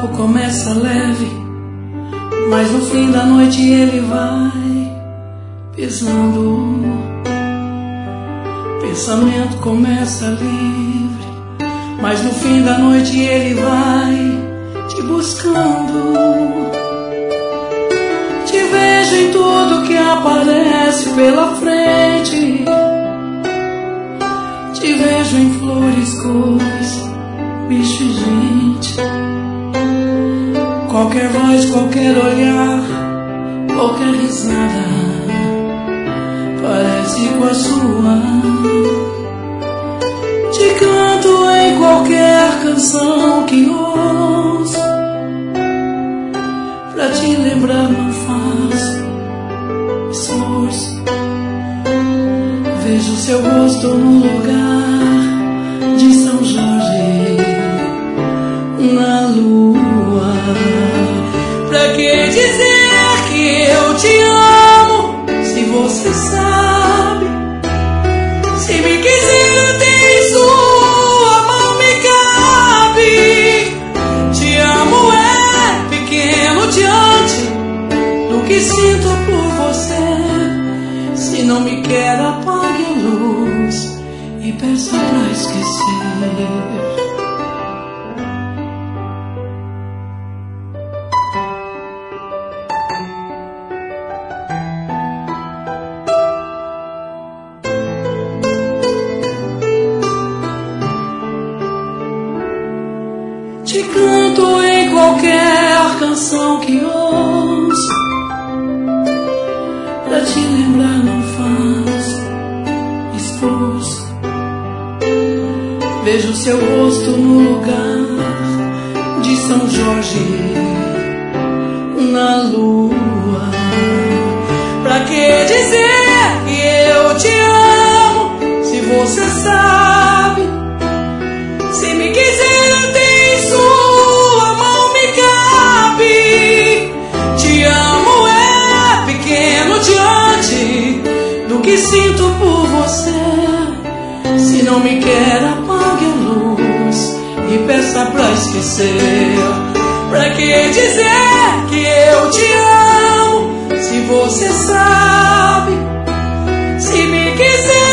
papo começa leve, mas no fim da noite ele vai pisando. Pensamento começa livre, mas no fim da noite ele vai te buscando. Te vejo em tudo que aparece pela frente. Te vejo em flores, cores, bicho e gente. Qualquer voz, qualquer olhar, qualquer risada parece com a sua. Te canto em qualquer canção que ouço. Pra te lembrar não faço esforço. Vejo seu rosto no lugar de São Jorge, na lua. Pra que dizer que eu te amo, se você sabe? Se me quiser tem sua mão me cabe. Te amo é pequeno diante do que sinto por você. Se não me quer, apague a luz e peça pra esquecer. Te canto em qualquer canção que ouço. Pra te lembrar não faço esforço. Vejo seu rosto no lugar de São Jorge, na lua. Pra que dizer que eu te amo, se você sabe? Se me quiser tem sua mão me cabe. Te amo é pequeno diante do que sinto por você. Se não me quer, apague a luz e peça pra esquecer. Pra que dizer que eu te amo, se você sabe? Se me quiser